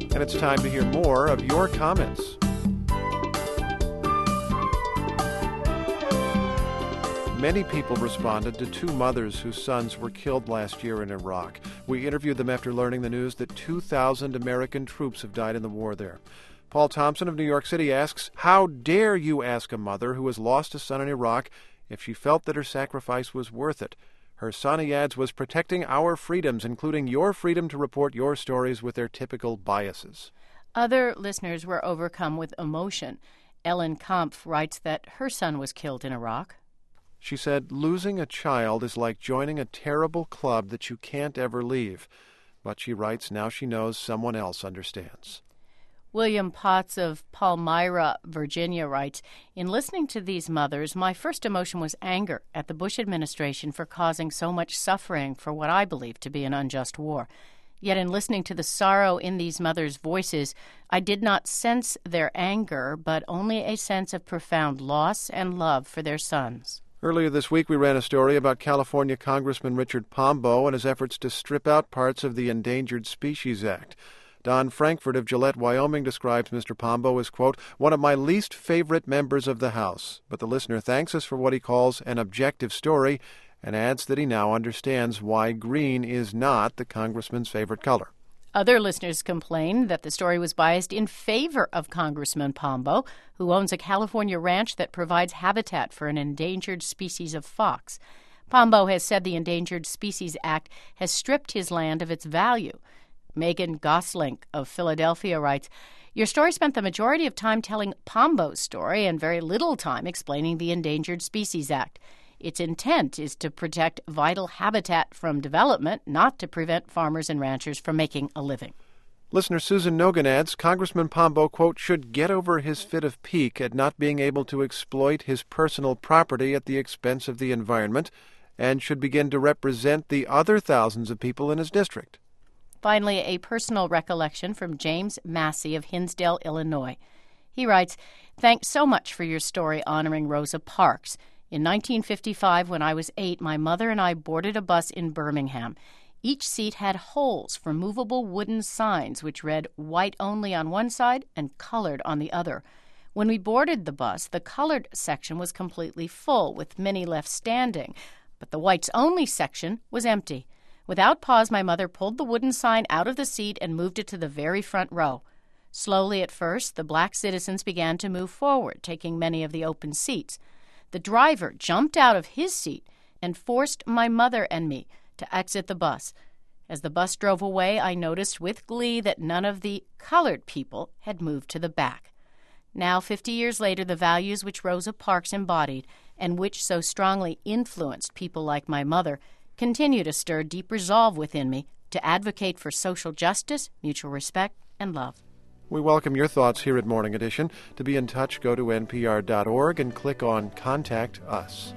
And it's time to hear more of your comments. Many people responded to two mothers whose sons were killed last year in Iraq. We interviewed them after learning the news that 2,000 American troops have died in the war there. Paul Thompson of New York City asks, how dare you ask a mother who has lost a son in Iraq if she felt that her sacrifice was worth it? Her son, he adds, was protecting our freedoms, including your freedom to report your stories with their typical biases. Other listeners were overcome with emotion. Ellen Kampf writes that her son was killed in Iraq. She said, losing a child is like joining a terrible club that you can't ever leave. But she writes, now she knows someone else understands. William Potts of Palmyra, Virginia writes, in listening to these mothers, my first emotion was anger at the Bush administration for causing so much suffering for what I believe to be an unjust war. Yet in listening to the sorrow in these mothers' voices, I did not sense their anger, but only a sense of profound loss and love for their sons. Earlier this week, we ran a story about California Congressman Richard Pombo and his efforts to strip out parts of the Endangered Species Act. Don Frankfurt of Gillette, Wyoming, describes Mr. Pombo as, quote, one of my least favorite members of the House. But the listener thanks us for what he calls an objective story and adds that he now understands why green is not the congressman's favorite color. Other listeners complained that the story was biased in favor of Congressman Pombo, who owns a California ranch that provides habitat for an endangered species of fox. Pombo has said the Endangered Species Act has stripped his land of its value. Megan Goslink of Philadelphia writes, your story spent the majority of time telling Pombo's story and very little time explaining the Endangered Species Act. Its intent is to protect vital habitat from development, not to prevent farmers and ranchers from making a living. Listener Susan Nogan adds, Congressman Pombo, quote, should get over his fit of pique at not being able to exploit his personal property at the expense of the environment and should begin to represent the other thousands of people in his district. Finally, a personal recollection from James Massey of Hinsdale, Illinois. He writes, thanks so much for your story honoring Rosa Parks. In 1955, when I was 8, my mother and I boarded a bus in Birmingham. Each seat had holes for movable wooden signs which read white only on one side and colored on the other. When we boarded the bus, the colored section was completely full, with many left standing, but the whites only section was empty. Without pause, my mother pulled the wooden sign out of the seat and moved it to the very front row. Slowly at first, the black citizens began to move forward, taking many of the open seats. The driver jumped out of his seat and forced my mother and me to exit the bus. As the bus drove away, I noticed with glee that none of the colored people had moved to the back. Now, 50 years later, the values which Rosa Parks embodied and which so strongly influenced people like my mother continue to stir deep resolve within me to advocate for social justice, mutual respect, and love. We welcome your thoughts here at Morning Edition. To be in touch, go to npr.org and click on Contact Us.